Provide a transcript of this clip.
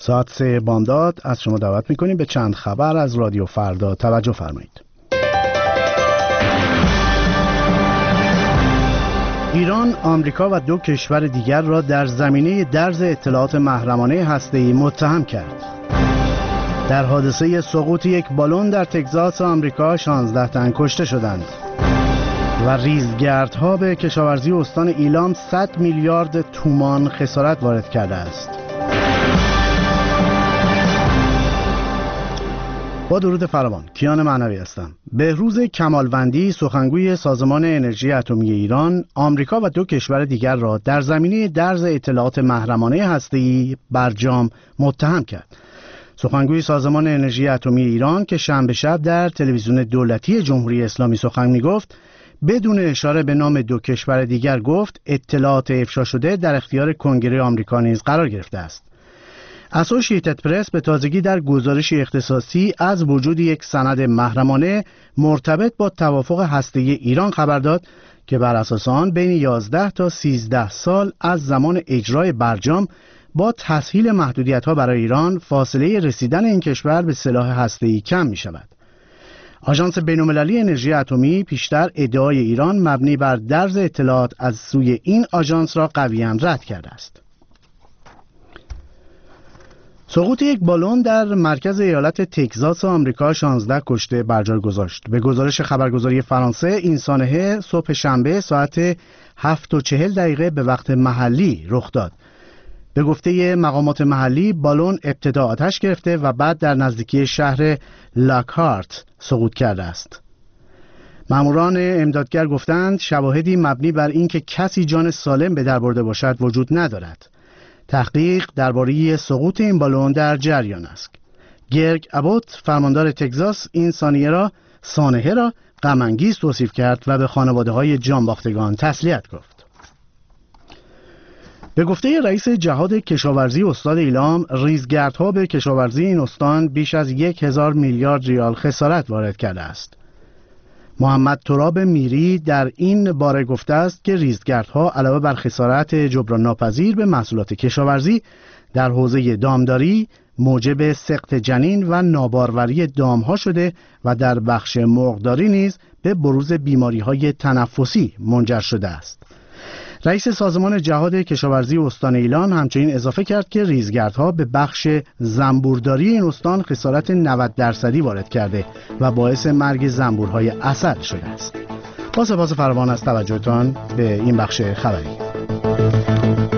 ساعت 3 بامداد از شما دعوت میکنیم به چند خبر از رادیو فردا. توجه فرمایید. ایران، آمریکا و 2 کشور دیگر را در زمینه درز اطلاعات محرمانه هسته‌ای متهم کرد. در حادثه سقوط یک بالون در تگزاس آمریکا 16 تن کشته شدند و ریزگردها به کشاورزی استان ایلام 100 میلیارد تومان خسارت وارد کرده است. با درود فراوان، کیان معنوی هستم. بهروز کمالوندی، سخنگوی سازمان انرژی اتمی ایران، آمریکا و 2 کشور دیگر را در زمینه درز اطلاعات محرمانه هسته‌ای برجام متهم کرد. سخنگوی سازمان انرژی اتمی ایران که شنبه شب در تلویزیون دولتی جمهوری اسلامی سخن می‌گفت، بدون اشاره به نام 2 کشور دیگر گفت اطلاعات افشا شده در اختیار کنگره آمریکا نیز قرار گرفته است. اسوشییتد پرس به تازگی در گزارشی اختصاصی از وجود یک سند محرمانه مرتبط با توافق هسته‌ای ایران خبر داد که بر اساس آن بین 11 تا 13 سال از زمان اجرای برجام با تسهیل محدودیت‌ها برای ایران فاصله رسیدن این کشور به سلاح هسته‌ای کم می‌شود. آژانس بین‌المللی انرژی اتمی پیشتر ادعای ایران مبنی بر درز اطلاعات از سوی این آژانس را قویاً رد کرده است. سقوط یک بالون در مرکز ایالت تگزاس آمریکا 16 کشته بر جای گذاشت. به گزارش خبرگزاری فرانسه، این سانحه صبح شنبه ساعت 7:40 به وقت محلی رخ داد. به گفته مقامات محلی، بالون ابتدا آتش گرفته و بعد در نزدیکی شهر لاکهارت سقوط کرده است. ماموران امدادگر گفتند شواهدی مبنی بر اینکه کسی جان سالم به در برده باشد وجود ندارد. تحقیق درباره سقوط این بالون در جریان است. گرگ ابوت، فرماندار تگزاس، این سانحه را غم‌انگیز توصیف کرد و به خانواده‌های جانباختگان تسلیت گفت. به گفته رئیس جهاد کشاورزی استان ایلام، ریزگردها به کشاورزی این استان بیش از 1000 میلیارد ریال خسارت وارد کرده است. محمد تراب میری در این باره گفته است که ریزگردها علاوه بر خسارت جبران ناپذیر به محصولات کشاورزی در حوزه دامداری موجب سقط جنین و ناباروری دامها شده و در بخش مرغداری نیز به بروز بیماری‌های تنفسی منجر شده است. رئیس سازمان جهاد کشاورزی استان ایلام همچنین اضافه کرد که ریزگردها به بخش زنبورداری این استان خسارت 90% وارد کرده و باعث مرگ زنبورهای عسل شده است. با سپاس فراوان از توجهتان به این بخش خبری.